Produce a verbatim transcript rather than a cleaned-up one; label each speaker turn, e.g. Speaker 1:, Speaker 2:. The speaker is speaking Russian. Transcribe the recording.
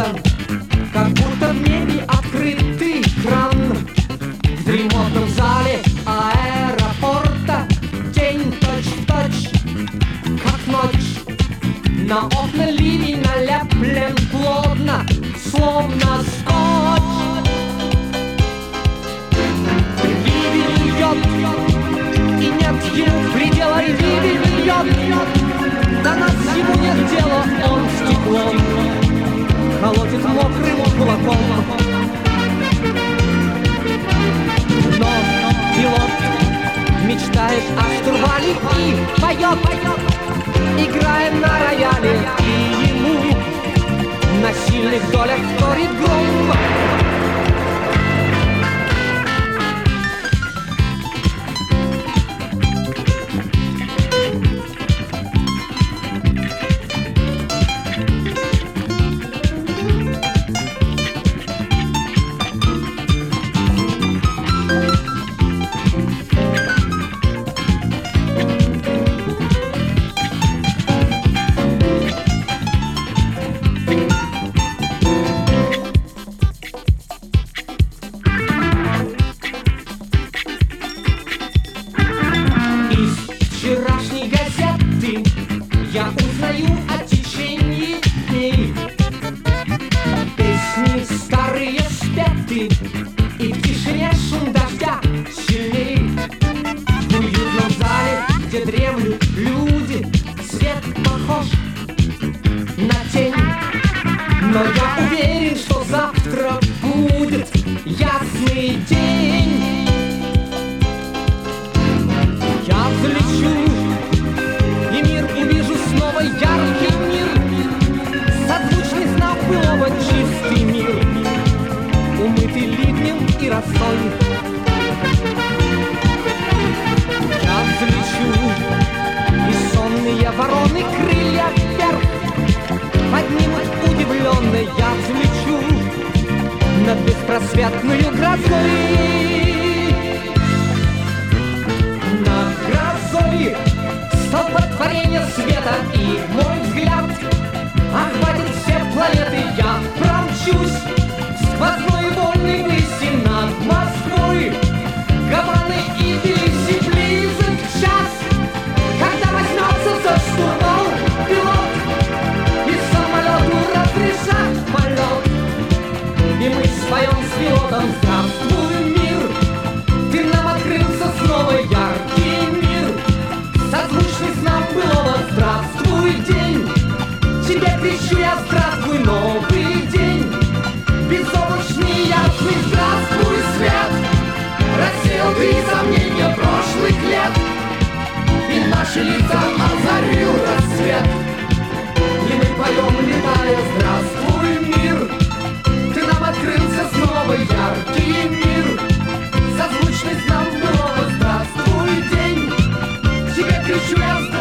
Speaker 1: как будто в небе открытый кран. В дремотном зале аэропорта день точь-в-точь, как ночь. На окна ливень налеплен плотно, словно скотч. Ливень льет, и нет ему предела. Ливень льет, до нас ему нет дела. Он стеклом колотит мокрым кулаком. Но пилот мечтает о штурвале и поет, поет, играя на рояле. И ему на сильных долях вторит гром. Вчерашней газеты я узнаю о течении дней. Песни старые спеты, и в тишине шум дождя сильней. В уютном зале, где дремлют люди, свет похож на тень. Но я уверен, что завтра будет ясный день. Я взлечу, и мир увижу снова, яркий мир, созвучный знак былого, чистый мир, умытый ливнем и росой. Я взлечу, и сонные вороны крылья вверх поднимут удивленно. Я взлечу над беспросветную грозой. Столпотворение света, и мой взгляд охватит все планеты. Я промчусь сквозной вольной выси над Москвой, Гаваной и Тбилиси. Близок час, когда возьмется за штурвал пилот, и самолету разрешат полет. И мы споем с пилотом: здравствуй, мир, ты нам открылся снова, яркий мир, созвучный знак былого. Здравствуй, день, тебе кричу я: здравствуй, новый день, безоблачный, ясный. Здравствуй, свет, рассеял ты сомнения прошлых лет, и наши лица озарил рассвет. И мы поем, летая: здравствуй, мир, ты нам открылся снова, яркий мир, созвучный знак былого. Здравствуй, день, тебе кричу я: